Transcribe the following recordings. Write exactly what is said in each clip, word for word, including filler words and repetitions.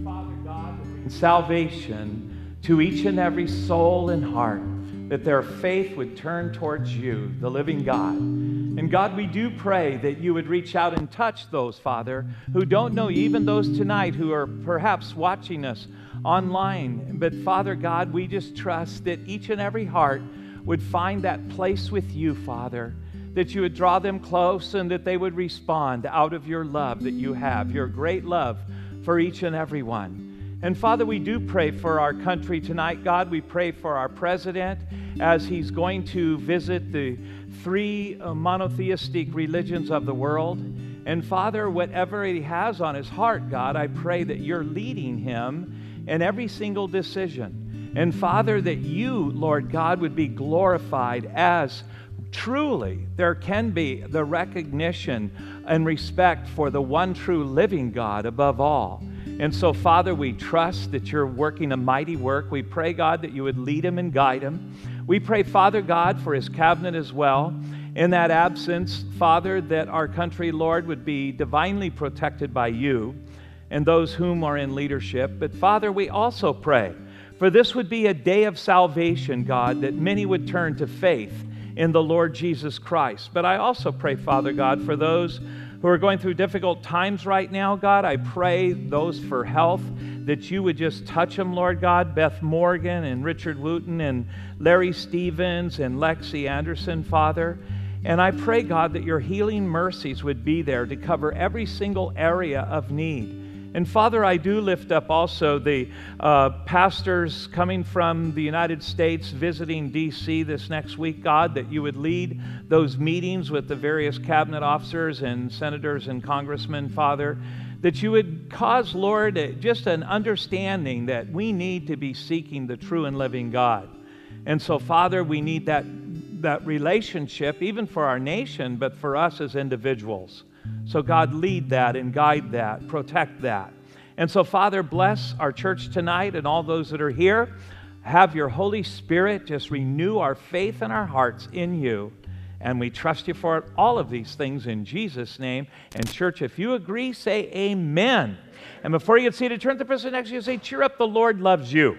Father God, to bring salvation to each and every soul and heart, that their faith would turn towards you, the living God. And God, we do pray that you would reach out and touch those, Father, who don't know you, even those tonight who are perhaps watching us online. But Father God, we just trust that each and every heart would find that place with you, Father, that you would draw them close and that they would respond out of your love that you have, your great love for each and every one. And Father, we do pray for our country tonight. God, we pray for our president as he's going to visit the three uh, monotheistic religions of the world. And Father, whatever he has on his heart, God, I pray that you're leading him in every single decision. And Father, that you, Lord God, would be glorified as truly there can be the recognition and respect for the one true living God above all. And so, Father, we trust that you're working a mighty work. We pray, God, that you would lead him and guide him. We pray, Father God, for his cabinet as well. In that absence, Father, that our country, Lord, would be divinely protected by you and those whom are in leadership. But Father, we also pray, for this would be a day of salvation, God, that many would turn to faith in the Lord Jesus Christ. But I also pray, Father God, for those who are going through difficult times right now, God. I pray those for health, that you would just touch them, Lord God. Beth Morgan and Richard Wooten and Larry Stevens and Lexi Anderson, Father. And I pray, God, that your healing mercies would be there to cover every single area of need. And Father, I do lift up also the uh, pastors coming from the United States visiting D C this next week, God, that you would lead those meetings with the various cabinet officers and senators and congressmen, Father, that you would cause, Lord, just an understanding that we need to be seeking the true and living God. And so, Father, we need that, that relationship, even for our nation, but for us as individuals. So God, lead that and guide that, protect that. And so Father, bless our church tonight and all those that are here. Have your Holy Spirit just renew our faith and our hearts in you. And we trust you for all of these things in Jesus' name. And church, if you agree, say amen. And before you get seated, turn to the person next to you and say, cheer up, the Lord loves you.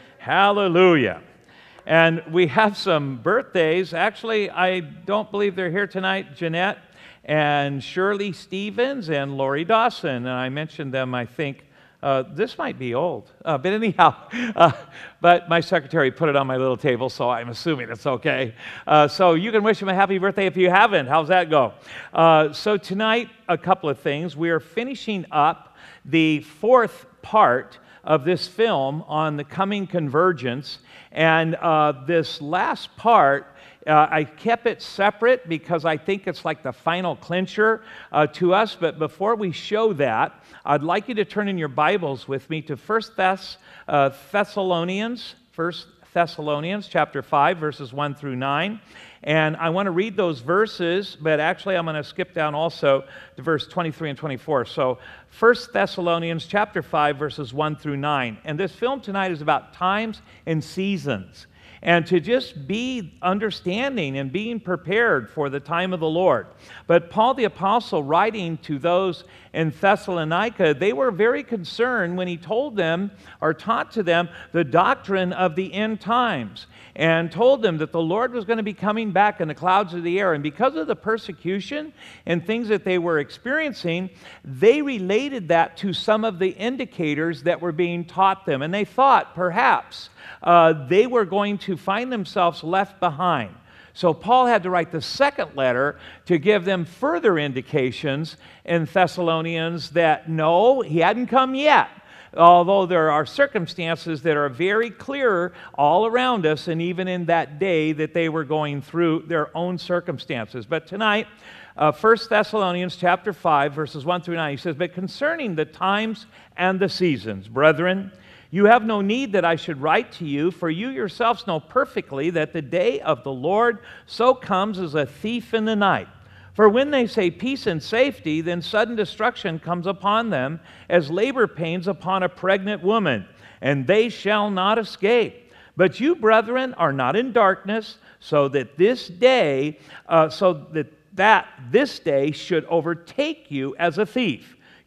Hallelujah. And we have some birthdays. Actually, I don't believe they're here tonight. Jeanette and Shirley Stevens and Lori Dawson. And I mentioned them, I think. Uh, this might be old. Uh, but anyhow, uh, but my secretary put it on my little table, so I'm assuming it's okay. Uh, so you can wish them a happy birthday if you haven't. How's that go? Uh, so tonight, a couple of things. We are finishing up the fourth part of this film on the coming convergence. And uh, this last part, Uh, I kept it separate because I think it's like the final clincher uh, to us. But before we show that, I'd like you to turn in your Bibles with me to First Thess, uh, Thessalonians, First Thessalonians chapter five, verses one through nine. And I want to read those verses, but actually I'm going to skip down also to verse twenty-three and twenty-four. So First Thessalonians chapter five, verses one through nine. And this film tonight is about times and seasons, and to just be understanding and being prepared for the time of the Lord. But Paul the Apostle, writing to those in Thessalonica, they were very concerned when he told them or taught to them the doctrine of the end times, and told them that the Lord was going to be coming back in the clouds of the air. And because of the persecution and things that they were experiencing, they related that to some of the indicators that were being taught them. And they thought perhaps uh, they were going to find themselves left behind. So Paul had to write the second letter to give them further indications in Thessalonians that no, he hadn't come yet. Although there are circumstances that are very clear all around us, and even in that day that they were going through their own circumstances. But tonight, uh, First Thessalonians chapter five, verses one through nine, he says, "But concerning the times and the seasons, brethren, you have no need that I should write to you, for you yourselves know perfectly that the day of the Lord so comes as a thief in the night. For when they say peace and safety, then sudden destruction comes upon them as labor pains upon a pregnant woman, and they shall not escape. But you, brethren, are not in darkness, so that this day, uh, so that, that this day should overtake you as a thief.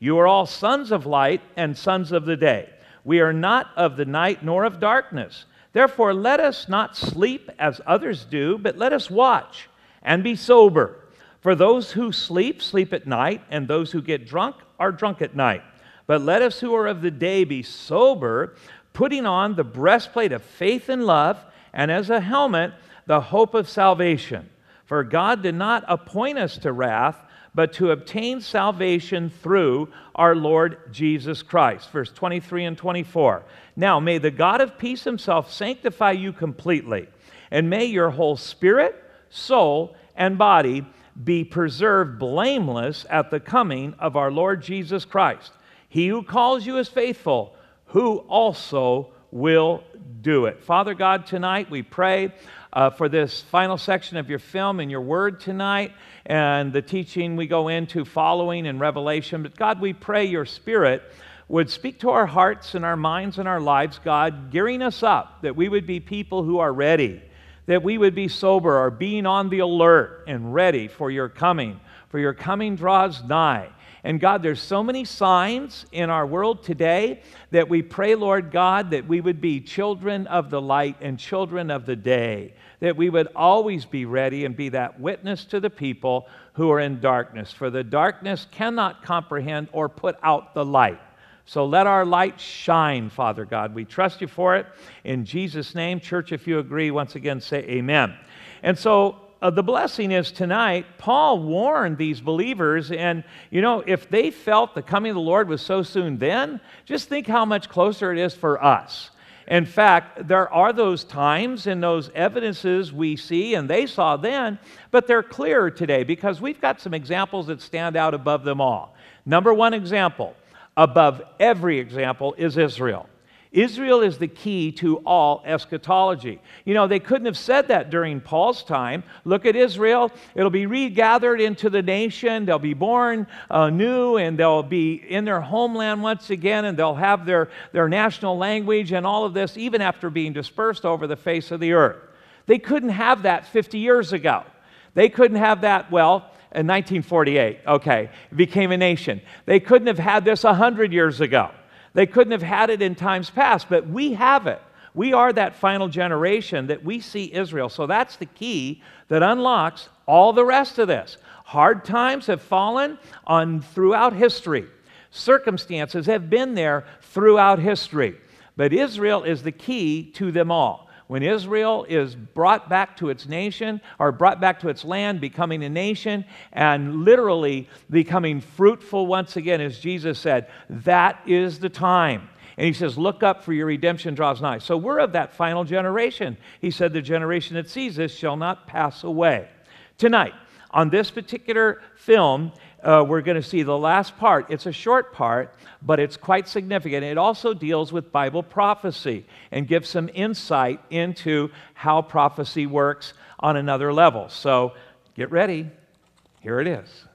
You are all sons of light and sons of the day. We are not of the night nor of darkness. Therefore, let us not sleep as others do, but let us watch and be sober. For those who sleep, sleep at night, and those who get drunk are drunk at night. But let us who are of the day be sober, putting on the breastplate of faith and love, and as a helmet, the hope of salvation. For God did not appoint us to wrath, but to obtain salvation through our Lord Jesus Christ. Verse twenty-three and twenty-four. Now may the God of peace himself sanctify you completely, and may your whole spirit, soul, and body be preserved blameless at the coming of our Lord Jesus Christ. He who calls you is faithful, who also will do it. Father God, tonight we pray uh, for this final section of your film and your word tonight, and the teaching we go into following in Revelation. But God, we pray your Spirit would speak to our hearts and our minds and our lives, God, gearing us up, that we would be people who are ready, that we would be sober or being on the alert and ready for your coming, for your coming draws nigh. And God, there's so many signs in our world today that we pray, Lord God, that we would be children of the light and children of the day, that we would always be ready and be that witness to the people who are in darkness. For the darkness cannot comprehend or put out the light. So let our light shine, Father God. We trust you for it. In Jesus' name, church, if you agree, once again say amen. And so uh, the blessing is tonight, Paul warned these believers, and you know, if they felt the coming of the Lord was so soon then, just think how much closer it is for us. In fact, there are those times and those evidences we see, and they saw then, but they're clearer today because we've got some examples that stand out above them all. Number one example, above every example, is Israel. Israel is the key to all eschatology. You know, they couldn't have said that during Paul's time. Look at Israel. It'll be regathered into the nation. They'll be born uh, new, and they'll be in their homeland once again, and they'll have their, their national language and all of this, even after being dispersed over the face of the earth. They couldn't have that fifty years ago. They couldn't have that, well, in nineteen forty-eight, okay, it became a nation. They couldn't have had this one hundred years ago. They couldn't have had it in times past, but we have it. We are that final generation that we see Israel. So that's the key that unlocks all the rest of this. Hard times have fallen on throughout history. Circumstances have been there throughout history. But Israel is the key to them all. When Israel is brought back to its nation, or brought back to its land, becoming a nation, and literally becoming fruitful once again, as Jesus said, that is the time. And he says, look up, for your redemption draws nigh. So we're of that final generation. He said, the generation that sees this shall not pass away. Tonight, on this particular film, Uh, we're going to see the last part. It's a short part, but it's quite significant. It also deals with Bible prophecy and gives some insight into how prophecy works on another level. So get ready. Here it is.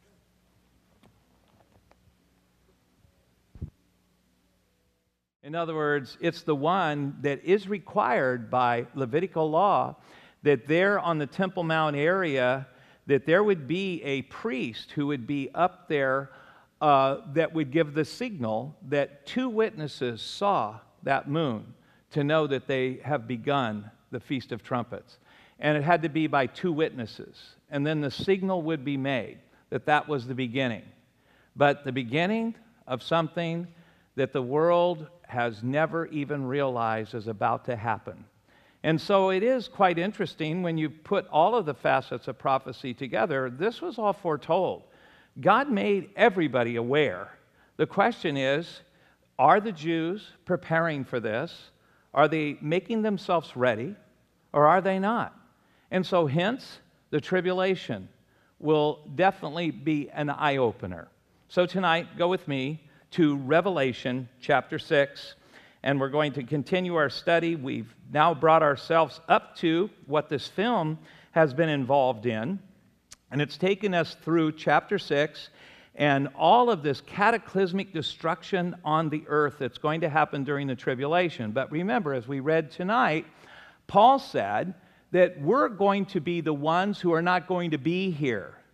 In other words, it's the one that is required by Levitical law, that there on the Temple Mount area, that there would be a priest who would be up there uh, that would give the signal that two witnesses saw that moon to know that they have begun the Feast of Trumpets. And it had to be by two witnesses. And then the signal would be made that that was the beginning. But the beginning of something that the world has never even realized is about to happen. And so it is quite interesting when you put all of the facets of prophecy together. This was all foretold. God made everybody aware. The question is, are the Jews preparing for this? Are they making themselves ready, or are they not? And so hence, the tribulation will definitely be an eye-opener. So tonight, go with me to Revelation chapter six. And we're going to continue our study. We've now brought ourselves up to what this film has been involved in. And it's taken us through chapter six and all of this cataclysmic destruction on the earth that's going to happen during the tribulation. But remember, as we read tonight, Paul said that we're going to be the ones who are not going to be here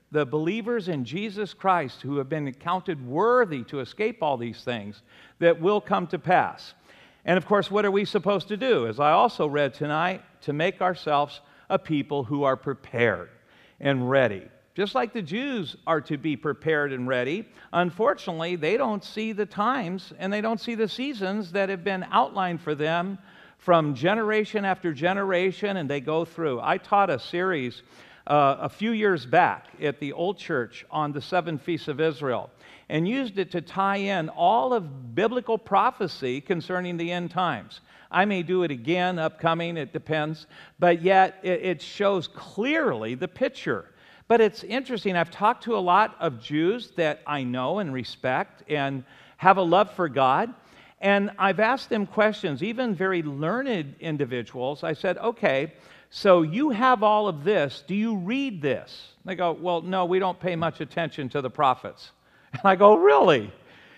the believers in Jesus Christ who have been counted worthy to escape all these things that will come to pass. And of course, what are we supposed to do? As I also read tonight, to make ourselves a people who are prepared and ready. Just like the Jews are to be prepared and ready, unfortunately, they don't see the times and they don't see the seasons that have been outlined for them from generation after generation, and they go through. I taught a series uh, a few years back at the old church on the seven feasts of Israel, and used it to tie in all of biblical prophecy concerning the end times. I may do it again upcoming, it depends, but yet it, it shows clearly the picture. But it's interesting, I've talked to a lot of Jews that I know and respect and have a love for God, and I've asked them questions, even very learned individuals. I said, okay, so you have all of this, do you read this? They go, well, no, we don't pay much attention to the prophets. And I go, really?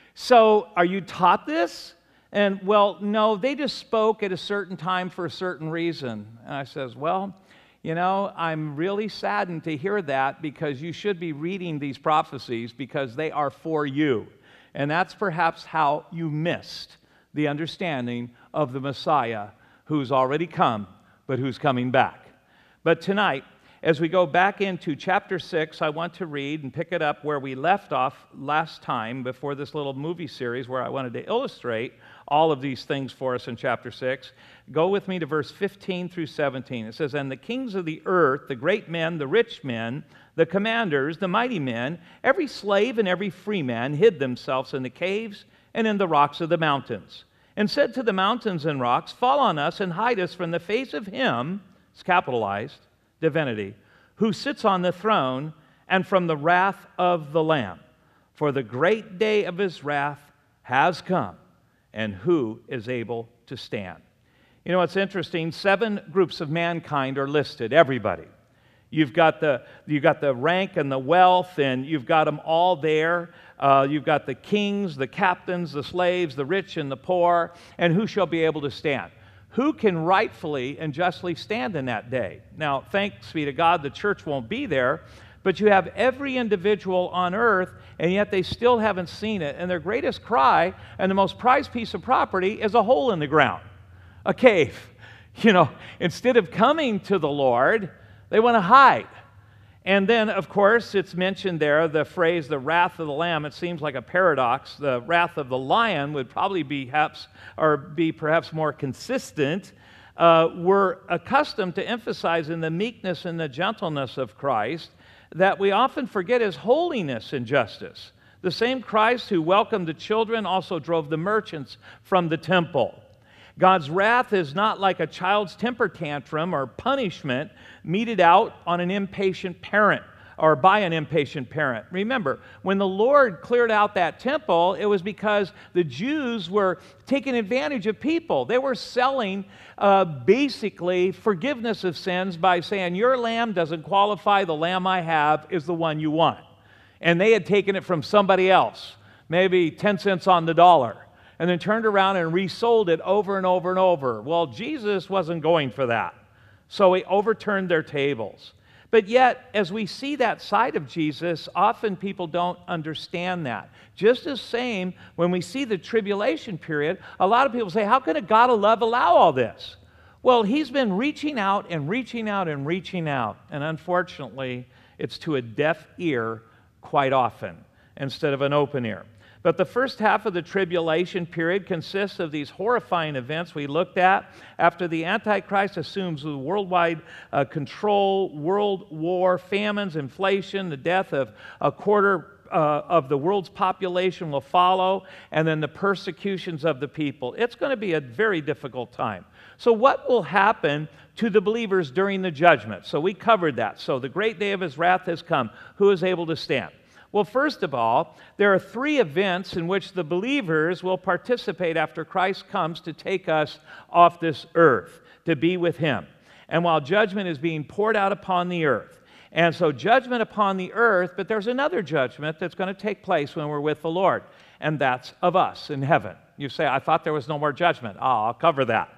So are you taught this? And, well, no, they just spoke at a certain time for a certain reason. And I says, well, you know, I'm really saddened to hear that, because you should be reading these prophecies because they are for you. And that's perhaps how you missed the understanding of the Messiah who's already come, but who's coming back. But tonight, as we go back into chapter six, I want to read and pick it up where we left off last time before this little movie series where I wanted to illustrate all of these things for us in chapter six. Go with me to verse fifteen through seventeen. It says, "And the kings of the earth, the great men, the rich men, the commanders, the mighty men, every slave and every free man hid themselves in the caves and in the rocks of the mountains, and said to the mountains and rocks, fall on us and hide us from the face of him," it's capitalized, divinity, "who sits on the throne, and from the wrath of the Lamb. For the great day of his wrath has come, and who is able to stand?" You know, what's interesting, seven groups of mankind are listed, everybody. You've got the, you've got the rank and the wealth, and you've got them all there. Uh, you've got the kings, the captains, the slaves, the rich and the poor, and who shall be able to stand? Who can rightfully and justly stand in that day? Now, thanks be to God, the church won't be there, but you have every individual on earth, and yet they still haven't seen it. And their greatest cry and the most prized piece of property is a hole in the ground, a cave. You know, instead of coming to the Lord, they want to hide. And then, of course, it's mentioned there, the phrase, the wrath of the Lamb. It seems like a paradox. The wrath of the lion would probably be perhaps, or be perhaps more consistent. Uh, we're accustomed to emphasizing the meekness and the gentleness of Christ that we often forget His holiness and justice. The same Christ who welcomed the children also drove the merchants from the temple. God's wrath is not like a child's temper tantrum or punishment meted out on an impatient parent or by an impatient parent. Remember, when the Lord cleared out that temple, it was because the Jews were taking advantage of people. They were selling uh, basically forgiveness of sins by saying, your lamb doesn't qualify, the lamb I have is the one you want. And they had taken it from somebody else, maybe ten cents on the dollar, and then turned around and resold it over and over and over. Well, Jesus wasn't going for that, so He overturned their tables. But yet, as we see that side of Jesus, often people don't understand that. Just the same, when we see the tribulation period, a lot of people say, how could a God of love allow all this? Well, He's been reaching out and reaching out and reaching out, and unfortunately, it's to a deaf ear quite often instead of an open ear. But the first half of the tribulation period consists of these horrifying events we looked at after the Antichrist assumes the worldwide uh, control, world war, famines, inflation, the death of a quarter uh, of the world's population will follow, and then the persecutions of the people. It's going to be a very difficult time. So what will happen to the believers during the judgment? So we covered that. So the great day of His wrath has come. Who is able to stand? Well, first of all, there are three events in which the believers will participate after Christ comes to take us off this earth, to be with Him. And while judgment is being poured out upon the earth. And so judgment upon the earth, but there's another judgment that's going to take place when we're with the Lord, and that's of us in heaven. You say, I thought there was no more judgment. Oh, I'll cover that.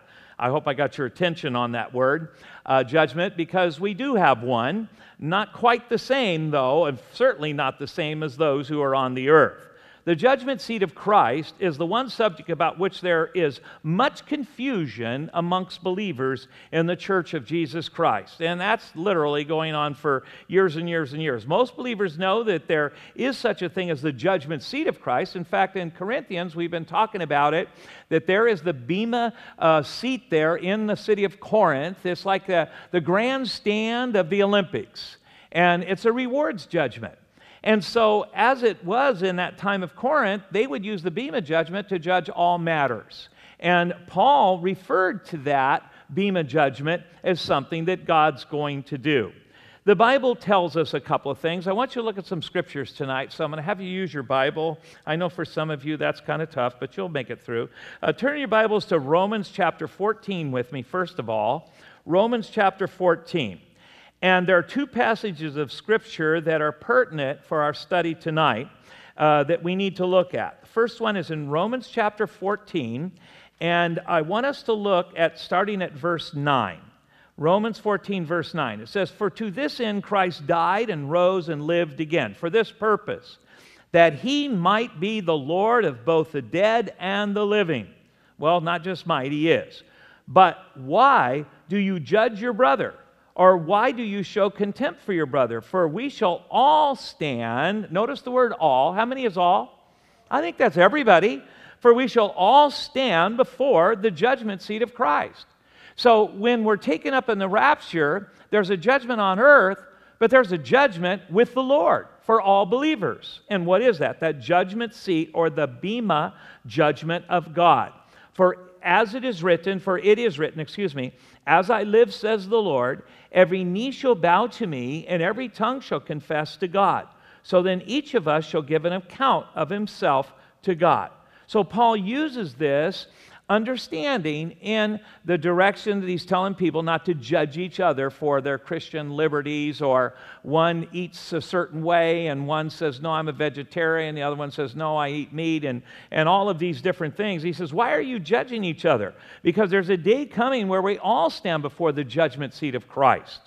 I hope I got your attention on that word, uh, judgment, because we do have one. Not quite the same, though, and certainly not the same as those who are on the earth. The judgment seat of Christ is the one subject about which there is much confusion amongst believers in the church of Jesus Christ. And that's literally going on for years and years and years. Most believers know that there is such a thing as the judgment seat of Christ. In fact, in Corinthians, we've been talking about it, that there is the Bema uh, seat there in the city of Corinth. It's like the, the grandstand of the Olympics. And it's a rewards judgment. And so, as it was in that time of Corinth, they would use the Bema judgment to judge all matters. And Paul referred to that Bema judgment as something that God's going to do. The Bible tells us a couple of things. I want you to look at some scriptures tonight, so I'm going to have you use your Bible. I know for some of you that's kind of tough, but you'll make it through. Uh, turn your Bibles to Romans chapter fourteen with me, first of all. Romans chapter fourteen. And there are two passages of Scripture that are pertinent for our study tonight uh, that we need to look at. The first one is in Romans chapter fourteen, and I want us to look at starting at verse nine. Romans fourteen, verse nine. It says, "For to this end Christ died and rose and lived again, for this purpose, that he might be the Lord of both the dead and the living." Well, not just might, he is. "But why do you judge your brother? Or why do you show contempt for your brother? For we shall all stand." Notice the word all. How many is all? I think that's everybody. "For we shall all stand before the judgment seat of Christ." So when we're taken up in the rapture, there's a judgment on earth, but there's a judgment with the Lord for all believers. And what is that? That judgment seat, or the Bema judgment of God. "For as it is written, for it is written, excuse me, as I live, says the Lord, every knee shall bow to me, and every tongue shall confess to God. So then each of us shall give an account of himself to God." So Paul uses this understanding in the direction that he's telling people not to judge each other for their Christian liberties, or one eats a certain way and one says, "No, I'm a vegetarian," the other one says, "No, I eat meat," and, and all of these different things. He says, why are you judging each other? Because there's a day coming where we all stand before the judgment seat of Christ.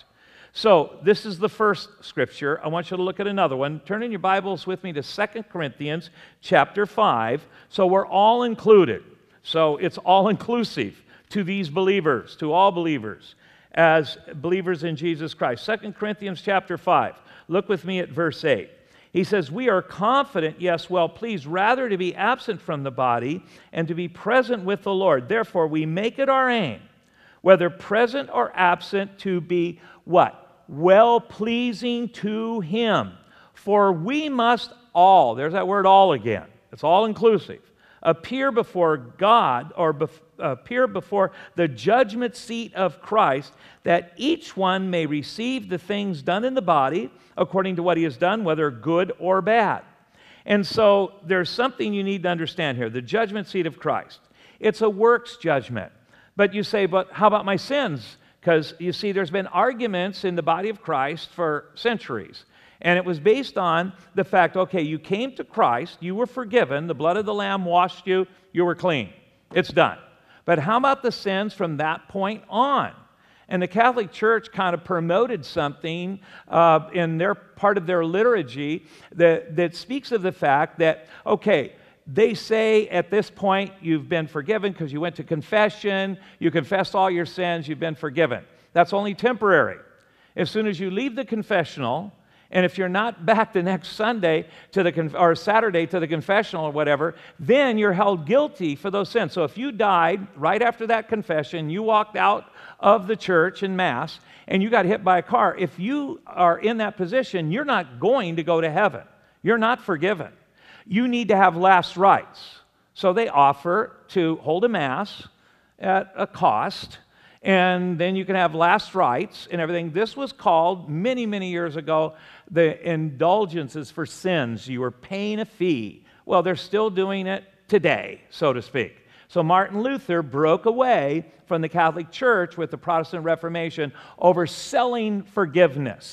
So this is the first scripture. I want you to look at another one. Turn in your Bibles with me to Second Corinthians chapter five. So we're all included. So it's all-inclusive to these believers, to all believers, as believers in Jesus Christ. Second Corinthians chapter five. Look with me at verse eight. He says, "We are confident, yes, well pleased, rather to be absent from the body and to be present with the Lord. Therefore we make it our aim, whether present or absent, to be" what? "Well-pleasing to Him. For we must all," there's that word all again, it's all-inclusive, "appear before God," or bef- appear before the judgment seat of Christ, that each one may receive the things done in the body according to what he has done, whether good or bad." And so there's something you need to understand here. The judgment seat of Christ. It's a works judgment. But you say, but how about my sins? Because you see, there's been arguments in the body of Christ for centuries. And it was based on the fact, okay, you came to Christ, you were forgiven, the blood of the Lamb washed you, you were clean. It's done. But how about the sins from that point on? And the Catholic Church kind of promoted something uh, in their part of their liturgy that, that speaks of the fact that, okay, they say at this point you've been forgiven because you went to confession, you confessed all your sins, you've been forgiven. That's only temporary. As soon as you leave the confessional, and if you're not back the next Sunday to the conf- or Saturday to the confessional or whatever, then you're held guilty for those sins. So if you died right after that confession, you walked out of the church in Mass, and you got hit by a car, if you are in that position, you're not going to go to heaven. You're not forgiven. You need to have last rites. So they offer to hold a Mass at a cost, and then you can have last rites and everything. This was called, many, many years ago, the indulgences for sins. You were paying a fee. Well, they're still doing it today, so to speak. So Martin Luther broke away from the Catholic Church with the Protestant Reformation over selling forgiveness,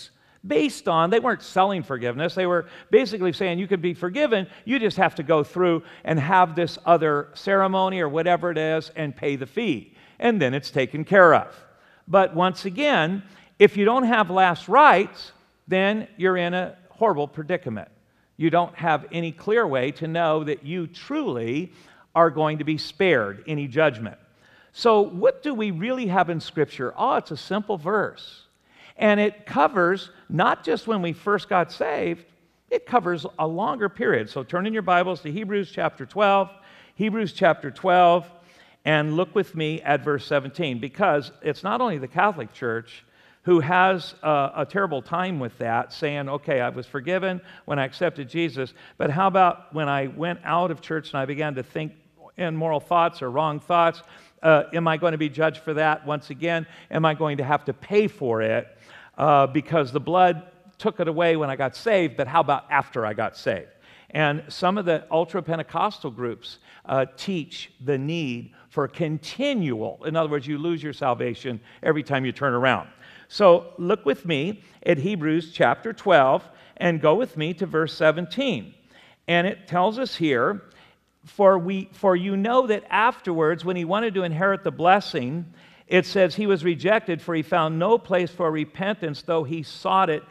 based on, they weren't selling forgiveness. They were basically saying you could be forgiven, you just have to go through and have this other ceremony or whatever it is and pay the fee. And then it's taken care of. But once again, if you don't have last rites, then you're in a horrible predicament. You don't have any clear way to know that you truly are going to be spared any judgment. So what do we really have in Scripture? Oh, it's a simple verse. And it covers not just when we first got saved, it covers a longer period. So turn in your Bibles to Hebrews chapter twelve, Hebrews chapter twelve, and look with me at verse seventeen, because it's not only the Catholic Church who has a, a terrible time with that, saying, okay, I was forgiven when I accepted Jesus, but how about when I went out of church and I began to think immoral thoughts or wrong thoughts? Uh, am I going to be judged for that once again? Am I going to have to pay for it uh, because the blood took it away when I got saved, but how about after I got saved? And some of the ultra-Pentecostal groups uh, teach the need for continual. In other words, you lose your salvation every time you turn around. So look with me at Hebrews chapter twelve and go with me to verse seventeen. And it tells us here, For we, for you know that afterwards, when he wanted to inherit the blessing, it says he was rejected, for he found no place for repentance, though he sought it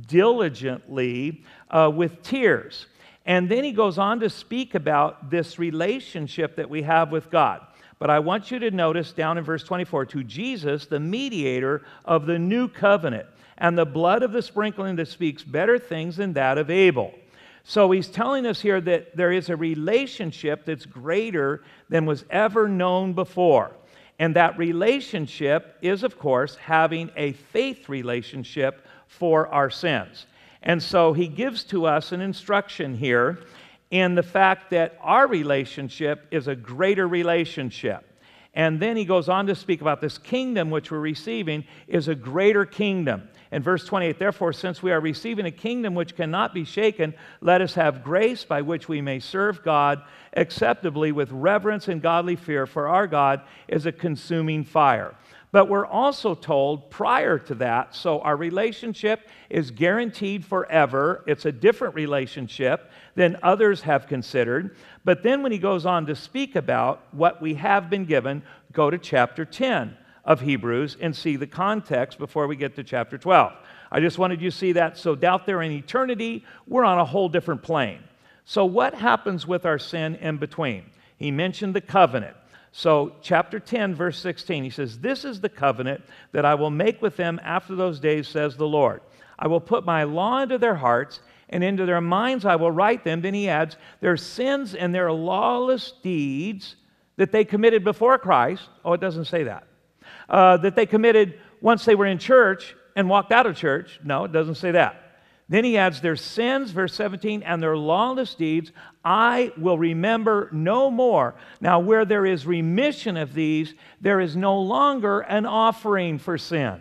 diligently uh, with tears. And then he goes on to speak about this relationship that we have with God. But I want you to notice down in verse twenty-four, to Jesus, the mediator of the new covenant, and the blood of the sprinkling that speaks better things than that of Abel. So he's telling us here that there is a relationship that's greater than was ever known before. And that relationship is, of course, having a faith relationship for our sins. And so he gives to us an instruction here in the fact that our relationship is a greater relationship. And then he goes on to speak about this kingdom which we're receiving is a greater kingdom. In verse twenty-eight, therefore, since we are receiving a kingdom which cannot be shaken, let us have grace by which we may serve God acceptably with reverence and godly fear, for our God is a consuming fire. But we're also told prior to that, so our relationship is guaranteed forever. It's a different relationship than others have considered. But then when he goes on to speak about what we have been given, go to chapter ten of Hebrews and see the context before we get to chapter twelve. I just wanted you to see that. So out there in eternity, we're on a whole different plane. So what happens with our sin in between? He mentioned the covenant. So chapter ten, verse sixteen, he says, this is the covenant that I will make with them after those days, says the Lord. I will put my law into their hearts, and into their minds I will write them. Then he adds, their sins and their lawless deeds that they committed before Christ. Oh, it doesn't say that. Uh, that they committed once they were in church and walked out of church. No, it doesn't say that. Then he adds their sins, verse seventeen, and their lawless deeds I will remember no more. Now, where there is remission of these, there is no longer an offering for sin.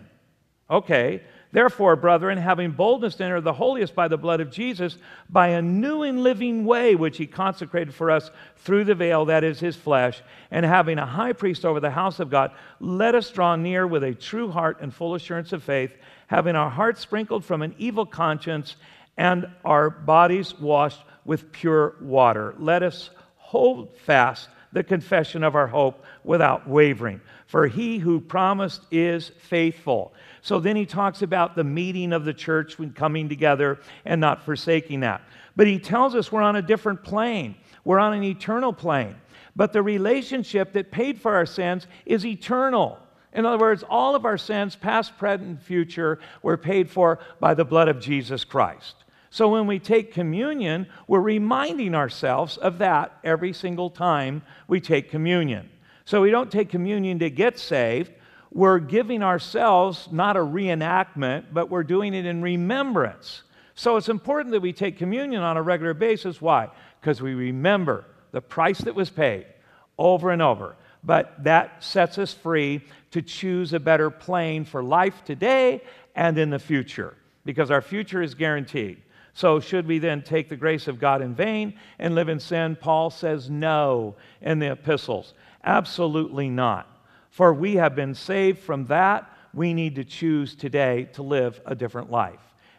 Okay, therefore, brethren, having boldness to enter the holiest by the blood of Jesus, by a new and living way which he consecrated for us through the veil, that is his flesh, and having a high priest over the house of God, let us draw near with a true heart and full assurance of faith, having our hearts sprinkled from an evil conscience and our bodies washed with pure water. Let us hold fast the confession of our hope without wavering, for he who promised is faithful. So then he talks about the meeting of the church when coming together and not forsaking that. But he tells us we're on a different plane. We're on an eternal plane. But the relationship that paid for our sins is eternal. In other words, all of our sins, past, present, and future, were paid for by the blood of Jesus Christ. So when we take communion, we're reminding ourselves of that every single time we take communion. So we don't take communion to get saved. We're giving ourselves not a reenactment, but we're doing it in remembrance. So it's important that we take communion on a regular basis. Why? Because we remember the price that was paid over and over. But that sets us free to choose a better plane for life today and in the future, because our future is guaranteed. So should we then take the grace of God in vain and live in sin? Paul says no in the epistles. Absolutely not. For we have been saved from that. We need to choose today to live a different life.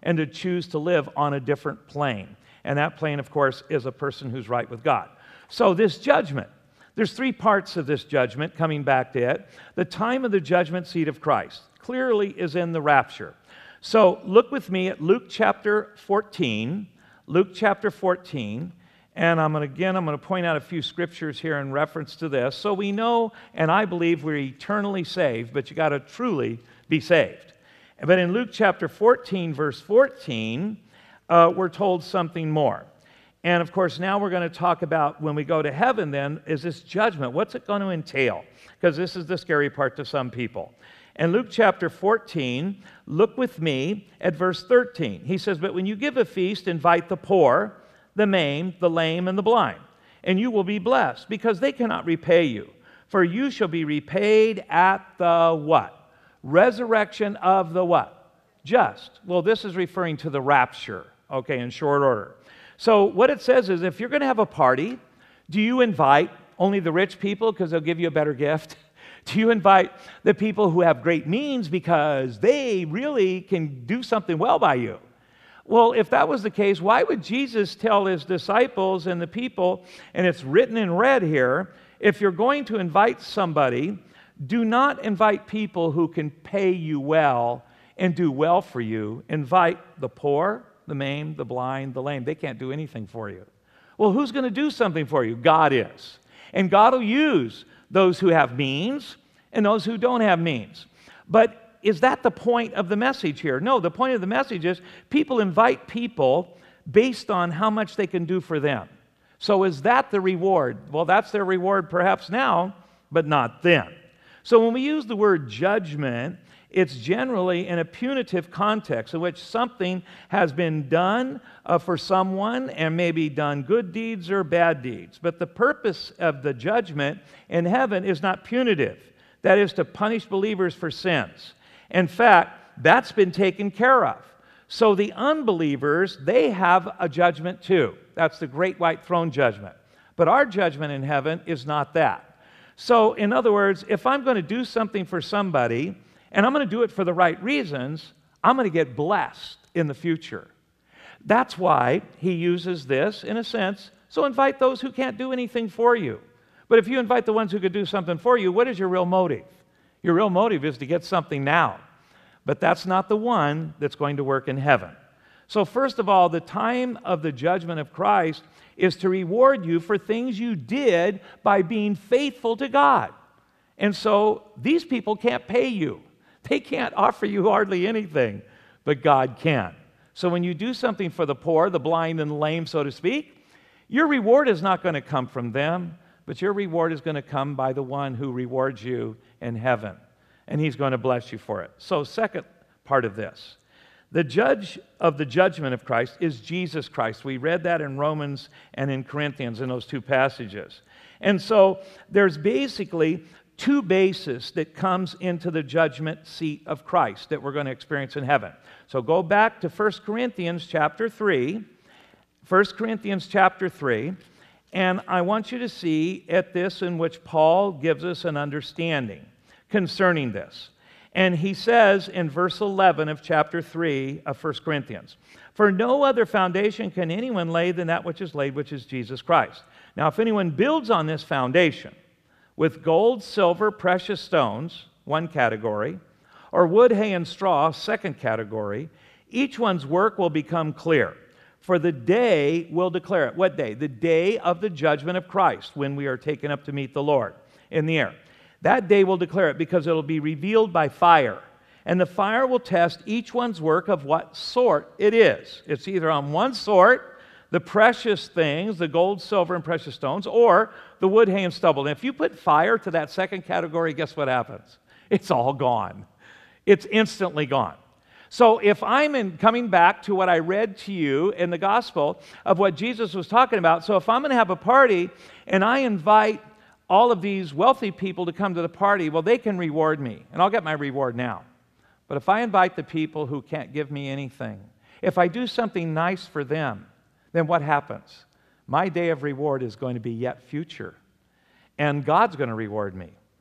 and to choose to live on a different plane. And that plane, of course, is a person who's right with God. So this judgment, there's three parts of this judgment, coming back to it. The time of the judgment seat of Christ clearly is in the rapture. So look with me at Luke chapter fourteen. Luke chapter fourteen. And I'm going to, again, I'm going to point out a few scriptures here in reference to this. So we know, and I believe, we're eternally saved, but you got to truly be saved. But in Luke chapter fourteen, verse fourteen, uh, we're told something more. And of course, now we're going to talk about when we go to heaven then, is this judgment. What's it going to entail? Because this is the scary part to some people. In Luke chapter fourteen, look with me at verse thirteen. He says, "But when you give a feast, invite the poor, the maimed, the lame, and the blind, and you will be blessed, because they cannot repay you. For you shall be repaid at the" what? Resurrection of the what? Just. Well, this is referring to the rapture, okay, in short order. So what it says is, if you're going to have a party, do you invite only the rich people because they'll give you a better gift? Do you invite the people who have great means because they really can do something well by you? Well, if that was the case, why would Jesus tell his disciples and the people, and it's written in red here, if you're going to invite somebody, do not invite people who can pay you well and do well for you. Invite the poor, the maimed, the blind, the lame. They can't do anything for you. Well, who's going to do something for you? God is. And God will use those who have means and those who don't have means. But is that the point of the message here? No, the point of the message is people invite people based on how much they can do for them. So is that the reward? Well, that's their reward perhaps now, but not then. So when we use the word judgment, it's generally in a punitive context in which something has been done uh, for someone and maybe done good deeds or bad deeds. But the purpose of the judgment in heaven is not punitive. That is to punish believers for sins. In fact, that's been taken care of. So the unbelievers, they have a judgment too. That's the great white throne judgment. But our judgment in heaven is not that. So in other words, if I'm going to do something for somebody, and I'm going to do it for the right reasons, I'm going to get blessed in the future. That's why he uses this, in a sense, so invite those who can't do anything for you. But if you invite the ones who could do something for you, what is your real motive? Your real motive is to get something now. But that's not the one that's going to work in heaven. So first of all, the time of the judgment of Christ is to reward you for things you did by being faithful to God. And so these people can't pay you. They can't offer you hardly anything, but God can. So when you do something for the poor, the blind, and the lame, so to speak, your reward is not going to come from them, but your reward is going to come by the one who rewards you in heaven, and he's going to bless you for it. So second part of this, the judge of the judgment of Christ is Jesus Christ. We read that in Romans and in Corinthians in those two passages. And so there's basically two bases that comes into the judgment seat of Christ that we're going to experience in heaven. So go back to First Corinthians chapter three. First Corinthians chapter three. And I want you to see at this in which Paul gives us an understanding concerning this. And he says in verse eleven of chapter three of First Corinthians, "For no other foundation can anyone lay than that which is laid, which is Jesus Christ. Now if anyone builds on this foundation with gold, silver, precious stones," one category, "or wood, hay, and straw," second category, "each one's work will become clear. For the day will declare it." What day? The day of the judgment of Christ, when we are taken up to meet the Lord in the air. "That day will declare it, because it will be revealed by fire. And the fire will test each one's work of what sort it is." It's either on one sort, the precious things, the gold, silver, and precious stones, or the wood, hay, and stubble. And if you put fire to that second category, guess what happens? It's all gone. It's instantly gone. So if I'm in, coming back to what I read to you in the gospel of what Jesus was talking about, so if I'm going to have a party and I invite all of these wealthy people to come to the party, well, they can reward me, and I'll get my reward now. But if I invite the people who can't give me anything, if I do something nice for them, then what happens? My day of reward is going to be yet future, and God's going to reward me.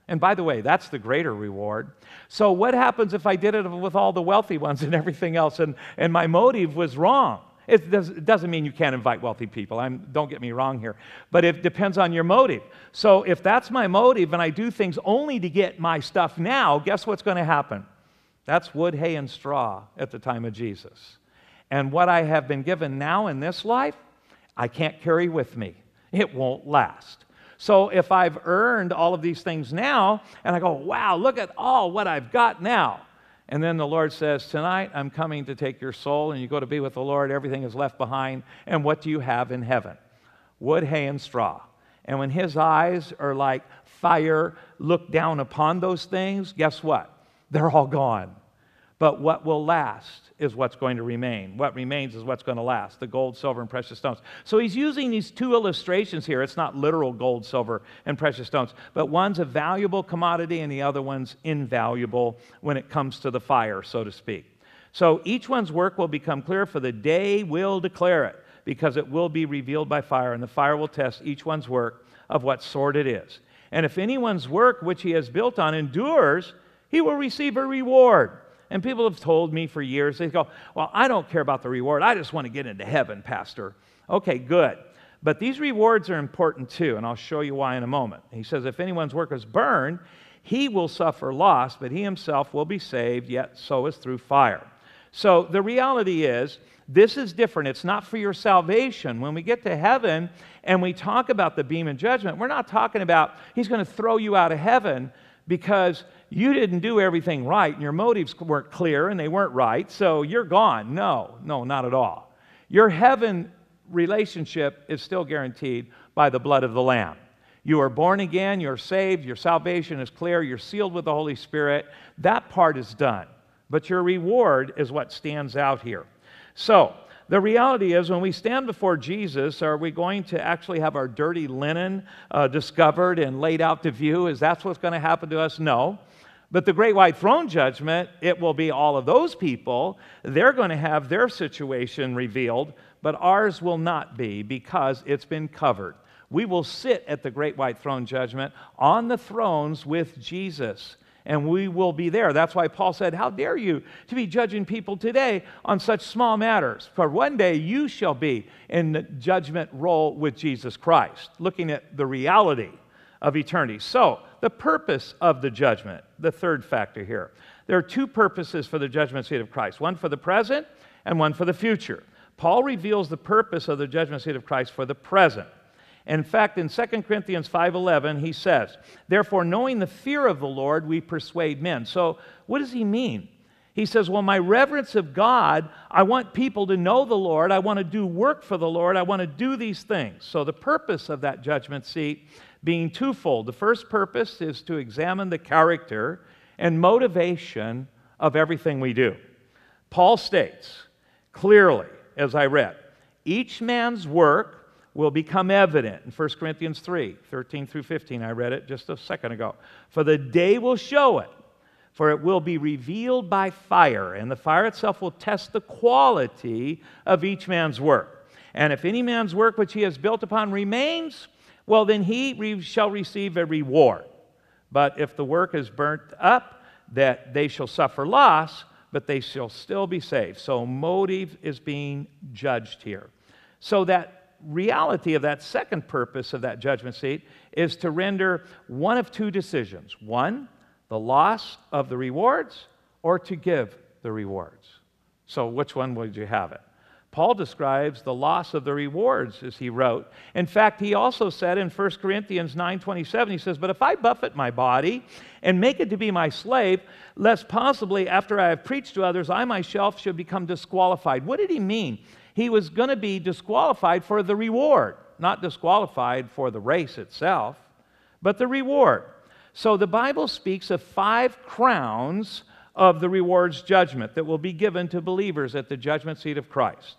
And by the way, that's the greater reward. So what happens if I did it with all the wealthy ones and everything else, and, and my motive was wrong? It, does, it doesn't mean you can't invite wealthy people. I'm, don't get me wrong here. But it depends on your motive. So if that's my motive and I do things only to get my stuff now, guess what's going to happen? That's wood, hay, and straw at the time of Jesus. And what I have been given now in this life, I can't carry with me. It won't last. So if I've earned all of these things now, and I go, wow, look at all what I've got now. And then the Lord says, tonight I'm coming to take your soul, and you go to be with the Lord, everything is left behind. And what do you have in heaven? Wood, hay, and straw. And when his eyes are like fire, look down upon those things, guess what? They're all gone. But what will last is what's going to remain. What remains is what's going to last, the gold, silver, and precious stones. So he's using these two illustrations here. It's not literal gold, silver, and precious stones, but one's a valuable commodity and the other one's invaluable when it comes to the fire, so to speak. So each one's work will become clear, for the day will declare it, because it will be revealed by fire, and the fire will test each one's work of what sort it is. And if anyone's work which he has built on endures, he will receive a reward. And people have told me for years, they go, well, I don't care about the reward. I just want to get into heaven, Pastor. Okay, good. But these rewards are important too, and I'll show you why in a moment. He says, if anyone's work is burned, he will suffer loss, but he himself will be saved, yet so is through fire. So the reality is, this is different. It's not for your salvation. When we get to heaven and we talk about the beam of judgment, we're not talking about he's going to throw you out of heaven because you didn't do everything right and your motives weren't clear and they weren't right, so you're gone. No, no, not at all. Your heaven relationship is still guaranteed by the blood of the Lamb. You are born again, you're saved, your salvation is clear, you're sealed with the Holy Spirit. That part is done. But your reward is what stands out here. So, the reality is, when we stand before Jesus, are we going to actually have our dirty linen uh, discovered and laid out to view? Is that what's going to happen to us? No. But the great white throne judgment, it will be all of those people. They're going to have their situation revealed, but ours will not be because it's been covered. We will sit at the great white throne judgment on the thrones with Jesus. And we will be there. That's why Paul said, how dare you to be judging people today on such small matters? For one day you shall be in the judgment role with Jesus Christ, looking at the reality of eternity. So, the purpose of the judgment, the third factor here. There are two purposes for the judgment seat of Christ, one for the present and one for the future. Paul reveals the purpose of the judgment seat of Christ for the present. In fact, in Second Corinthians five eleven, he says, therefore, knowing the fear of the Lord, we persuade men. So what does he mean? He says, well, my reverence of God, I want people to know the Lord. I want to do work for the Lord. I want to do these things. So the purpose of that judgment seat being twofold. The first purpose is to examine the character and motivation of everything we do. Paul states clearly, as I read, each man's work will become evident in First Corinthians three, thirteen through fifteen. I read it just a second ago. For the day will show it, for it will be revealed by fire, and the fire itself will test the quality of each man's work. And if any man's work which he has built upon remains, well, then he re- shall receive a reward. But if the work is burnt up, that they shall suffer loss, but they shall still be saved. So motive is being judged here. So that reality of that second purpose of that judgment seat is to render one of two decisions. One, the loss of the rewards, or to give the rewards. So which one would you have it? Paul describes the loss of the rewards, as he wrote. In fact, he also said in First Corinthians nine twenty-seven, he says, but if I buffet my body and make it to be my slave, lest possibly after I have preached to others, I myself should become disqualified. What did he mean? He was going to be disqualified for the reward, not disqualified for the race itself, but the reward. So the Bible speaks of five crowns of the rewards judgment that will be given to believers at the judgment seat of Christ.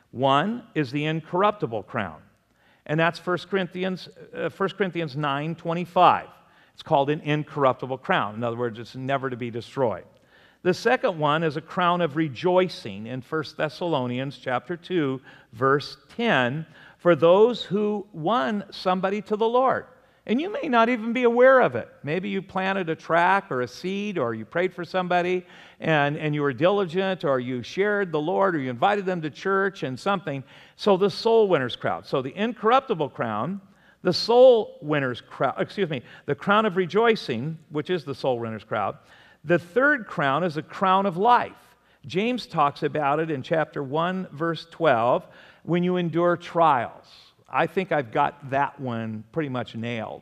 One is the incorruptible crown, and that's First Corinthians, uh, First Corinthians nine twenty-five. It's called an incorruptible crown. In other words, it's never to be destroyed. The second one is a crown of rejoicing in First Thessalonians chapter two, verse ten, for those who won somebody to the Lord. And you may not even be aware of it. Maybe you planted a track or a seed, or you prayed for somebody and, and you were diligent, or you shared the Lord, or you invited them to church and something. So the soul winners crowd. So the incorruptible crown, the soul winners crowd, excuse me, the crown of rejoicing, which is the soul winners crowd. The third crown is a crown of life. James talks about it in chapter one, verse twelve, when you endure trials. I think I've got that one pretty much nailed.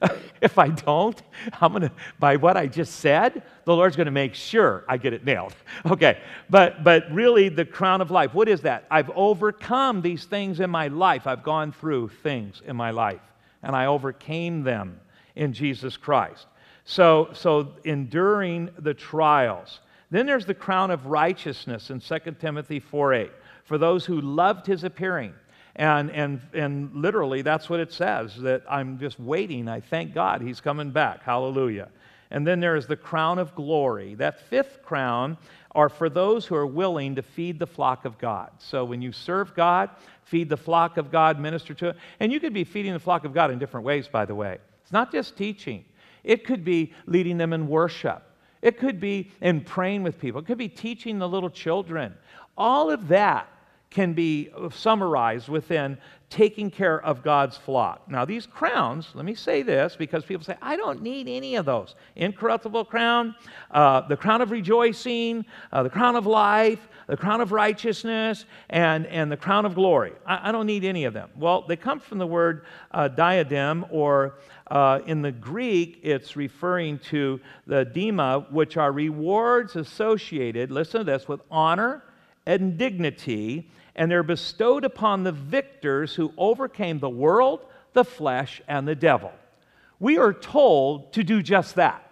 If I don't, I'm going to, by what I just said, the Lord's going to make sure I get it nailed. Okay, but but really the crown of life, what is that? I've overcome these things in my life. I've gone through things in my life, and I overcame them in Jesus Christ. So, so enduring the trials. Then there's the crown of righteousness in Second Timothy four eight, for those who loved his appearing. And, and, and literally, that's what it says, that I'm just waiting. I thank God he's coming back. Hallelujah. And then there is the crown of glory. That fifth crown are for those who are willing to feed the flock of God. So when you serve God, feed the flock of God, minister to it. And you could be feeding the flock of God in different ways, by the way. It's not just teaching. It could be leading them in worship. It could be in praying with people. It could be teaching the little children. All of that can be summarized within taking care of God's flock. Now, these crowns, let me say this, because people say, I don't need any of those. Incorruptible crown, uh, the crown of rejoicing, uh, the crown of life, the crown of righteousness, and, and the crown of glory. I, I don't need any of them. Well, they come from the word uh, diadem, or uh, in the Greek, it's referring to the dema, which are rewards associated, listen to this, with honor and dignity, and they're bestowed upon the victors who overcame the world, the flesh, and the devil. We are told to do just that.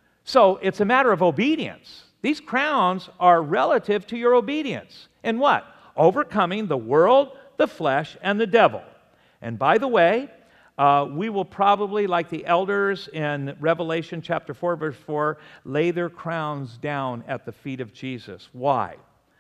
So it's a matter of obedience. These crowns are relative to your obedience. And what? Overcoming the world, the flesh, and the devil. And by the way, uh, we will probably, like the elders in Revelation chapter four, verse four, lay their crowns down at the feet of Jesus. Why?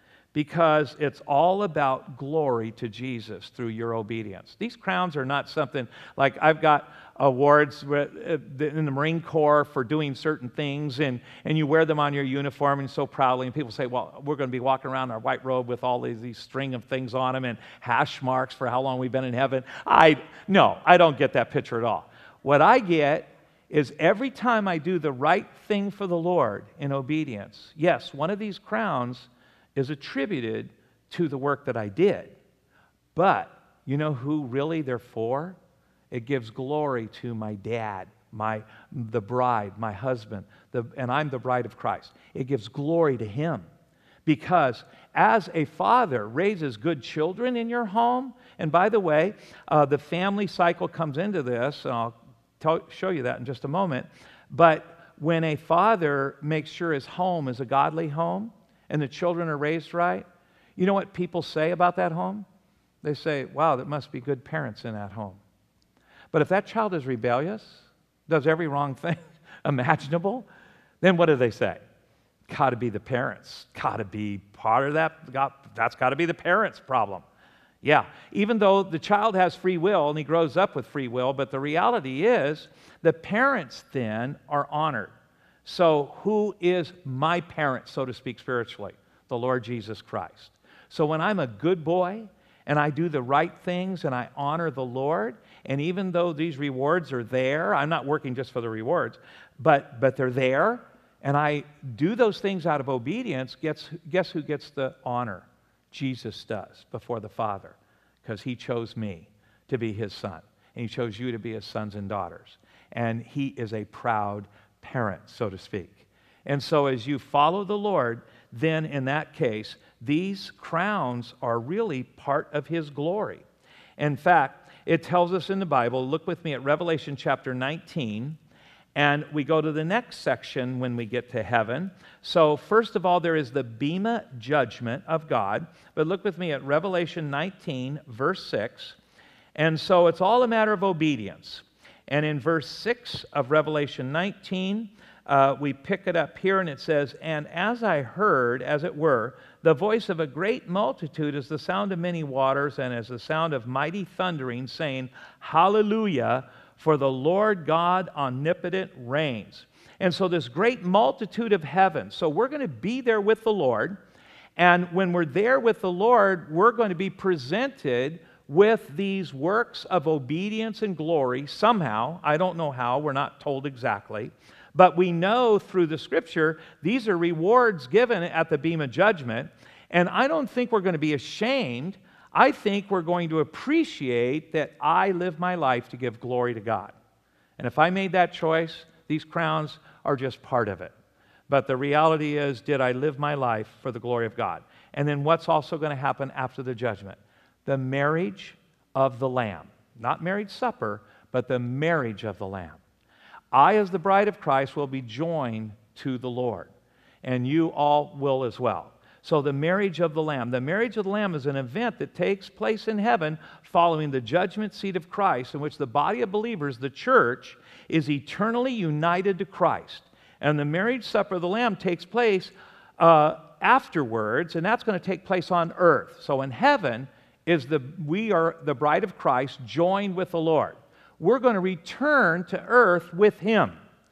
Because it's all about glory to Jesus through your obedience. These crowns are not something like I've got awards in the Marine Corps for doing certain things, and, and you wear them on your uniform and so proudly, and people say, well, we're going to be walking around in our white robe with all these, these string of things on them and hash marks for how long we've been in heaven. I, no, I don't get that picture at all. What I get is every time I do the right thing for the Lord in obedience, yes, one of these crowns is attributed to the work that I did. But you know who really they're for? It gives glory to my dad, my the bride, my husband, the, and I'm the bride of Christ. It gives glory to him. Because as a father raises good children in your home, and by the way, uh, the family cycle comes into this, and I'll tell, show you that in just a moment, but when a father makes sure his home is a godly home, and the children are raised right, you know what people say about that home? They say, wow, there must be good parents in that home. But if that child is rebellious, does every wrong thing imaginable, then what do they say? Got to be the parents. Got to be part of that. Got, that's got to be the parents' problem. Yeah, even though the child has free will and he grows up with free will, but the reality is the parents then are honored. So who is my parent, so to speak, spiritually? The Lord Jesus Christ. So when I'm a good boy and I do the right things and I honor the Lord, and even though these rewards are there, I'm not working just for the rewards, but, but they're there, and I do those things out of obedience, guess, guess who gets the honor? Jesus does before the Father, because he chose me to be his son, and he chose you to be his sons and daughters. And he is a proud parent, so to speak. And so as you follow the Lord, then in that case, these crowns are really part of his glory. In fact, it tells us in the Bible, look with me at Revelation chapter nineteen, and we go to the next section when we get to heaven. So first of all, there is the Bema judgment of God. But look with me at Revelation nineteen, verse six. And so it's all a matter of obedience. And in verse six of Revelation nineteen, uh, we pick it up here, and it says, and as I heard, as it were, the voice of a great multitude as the sound of many waters, and as the sound of mighty thundering, saying, Hallelujah, for the Lord God omnipotent reigns. And so this great multitude of heaven, so we're going to be there with the Lord, and when we're there with the Lord, we're going to be presented with these works of obedience and glory somehow. I don't know how, we're not told exactly, but we know through the Scripture these are rewards given at the Bema Judgment, and I don't think we're going to be ashamed. I think we're going to appreciate that I live my life to give glory to God. And if I made that choice, these crowns are just part of it. But the reality is, did I live my life for the glory of God? And then what's also going to happen after the judgment? The marriage of the Lamb. Not marriage supper, but the marriage of the Lamb. I, as the bride of Christ, will be joined to the Lord. And you all will as well. So the marriage of the Lamb. The marriage of the Lamb is an event that takes place in heaven following the judgment seat of Christ, in which the body of believers, the church, is eternally united to Christ. And the marriage supper of the Lamb takes place uh, afterwards, and that's going to take place on earth. So in heaven, is the we are the bride of Christ joined with the Lord. We're going to return to earth with Him.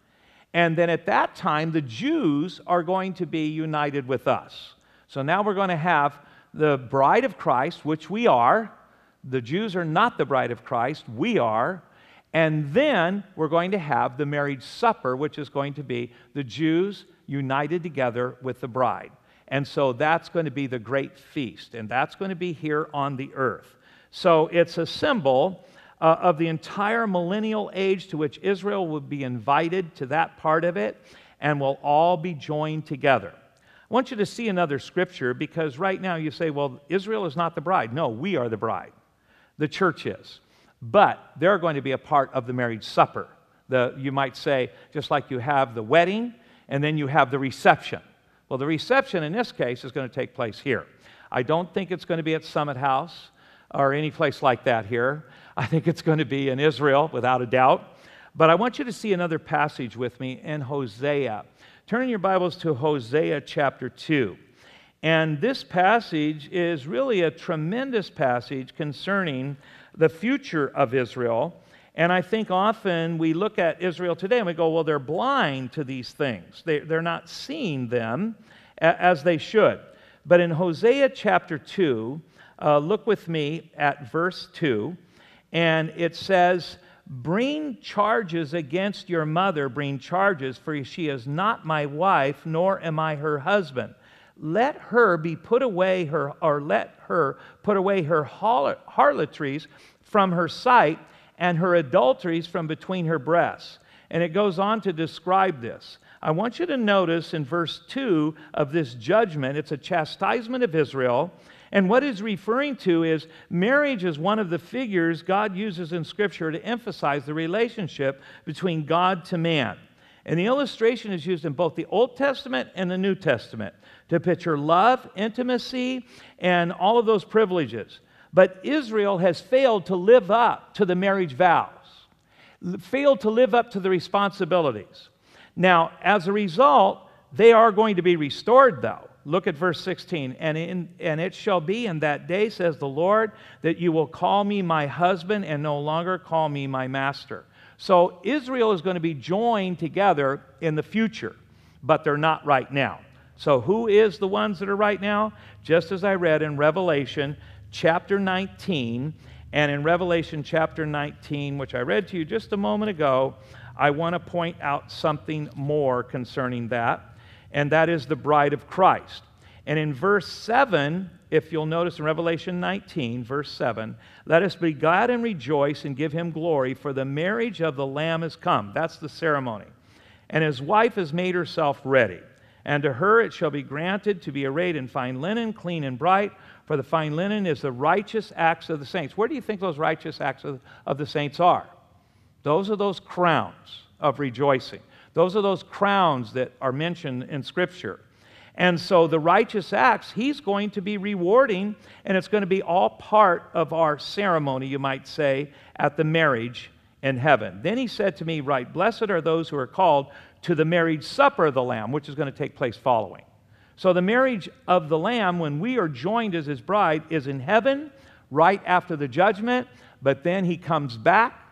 And then at that time, the Jews are going to be united with us. So now we're going to have the bride of Christ, which we are. The Jews are not the bride of Christ, we are. And then we're going to have the marriage supper, which is going to be the Jews united together with the bride. And so that's going to be the great feast, and that's going to be here on the earth. So it's a symbol uh, of the entire millennial age to which Israel will be invited to that part of it, and will all be joined together. I want you to see another scripture, because right now you say, well, Israel is not the bride. No, we are the bride. The church is. But they're going to be a part of the marriage supper. The, you might say, just like you have the wedding, and then you have the reception. Well, the reception in this case is going to take place here. I don't think it's going to be at Summit House or any place like that here. I think it's going to be in Israel, without a doubt. But I want you to see another passage with me in Hosea. Turn in your Bibles to Hosea chapter two. And this passage is really a tremendous passage concerning the future of Israel. And I think often we look at Israel today and we go, well, they're blind to these things. They, they're not seeing them as they should. But in Hosea chapter two, uh, look with me at verse two, and it says, "Bring charges against your mother, bring charges, for she is not my wife, nor am I her husband. Let her be put away, her, or let her put away her harlotries from her sight, and her adulteries from between her breasts." And it goes on to describe this. I want you to notice in verse two of this judgment, it's a chastisement of Israel. And what it's referring to is marriage is one of the figures God uses in Scripture to emphasize the relationship between God to man. And the illustration is used in both the Old Testament and the New Testament to picture love, intimacy, and all of those privileges. But Israel has failed to live up to the marriage vows, failed to live up to the responsibilities. Now, as a result, they are going to be restored, though. Look at verse sixteen. And, in, and it shall be in that day, says the Lord, that you will call me my husband and no longer call me my master. So Israel is going to be joined together in the future, but they're not right now. So who is the ones that are right now? Just as I read in Revelation chapter nineteen, and in Revelation chapter nineteen, which I read to you just a moment ago, I want to point out something more concerning that, and that is the bride of Christ. And in verse seven, if you'll notice in Revelation nineteen, verse seven, "Let us be glad and rejoice and give him glory, for the marriage of the Lamb is come." That's the ceremony. "And his wife has made herself ready. And to her it shall be granted to be arrayed in fine linen, clean and bright, for the fine linen is the righteous acts of the saints." Where do you think those righteous acts of, of the saints are? Those are those crowns of rejoicing. Those are those crowns that are mentioned in Scripture. And so the righteous acts, he's going to be rewarding, and it's going to be all part of our ceremony, you might say, at the marriage in heaven. "Then he said to me, Right, blessed are those who are called to the marriage supper of the Lamb," which is going to take place following. So the marriage of the Lamb, when we are joined as his bride, is in heaven right after the judgment, but then he comes back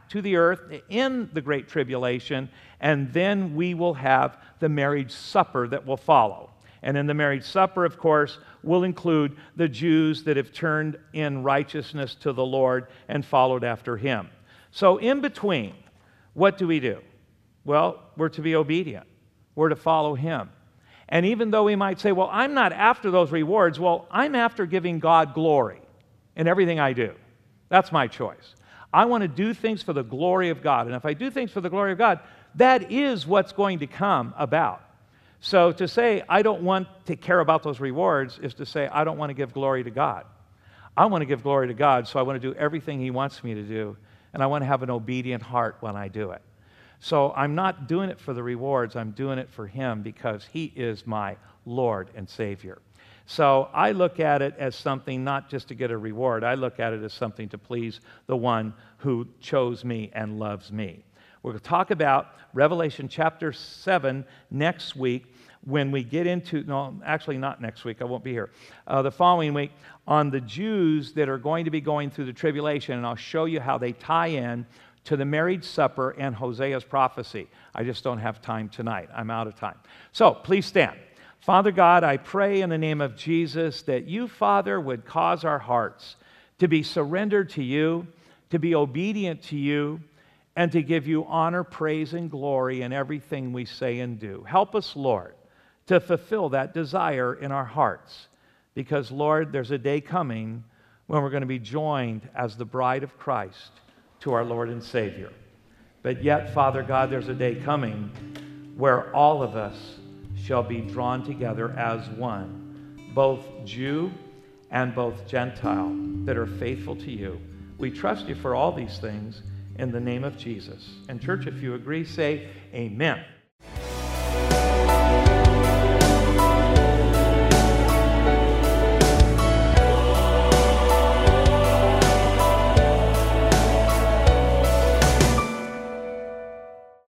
to the earth in the Great Tribulation, and then we will have the marriage supper that will follow. And in the marriage supper, of course, will include the Jews that have turned in righteousness to the Lord and followed after him. So in between, what do we do? Well, we're to be obedient. We're to follow him. And even though we might say, well, I'm not after those rewards, well, I'm after giving God glory in everything I do. That's my choice. I want to do things for the glory of God. And if I do things for the glory of God, that is what's going to come about. So to say I don't want to care about those rewards is to say I don't want to give glory to God. I want to give glory to God, so I want to do everything he wants me to do, and I want to have an obedient heart when I do it. So I'm not doing it for the rewards, I'm doing it for him because he is my Lord and Savior. So I look at it as something not just to get a reward, I look at it as something to please the one who chose me and loves me. We're going to talk about Revelation chapter seven next week when we get into, no, actually not next week, I won't be here, uh, the following week on the Jews that are going to be going through the tribulation, and I'll show you how they tie in to the marriage supper and Hosea's prophecy. I just don't have time tonight. I'm out of time. So please stand. Father God, I pray in the name of Jesus that you, Father, would cause our hearts to be surrendered to you, to be obedient to you, and to give you honor, praise, and glory in everything we say and do. Help us, Lord, to fulfill that desire in our hearts. Because, Lord, there's a day coming when we're going to be joined as the bride of Christ to our Lord and Savior. But yet, Father God, there's a day coming where all of us shall be drawn together as one, both Jew and both Gentile, that are faithful to you. We trust you for all these things in the name of Jesus. And church, if you agree, say amen.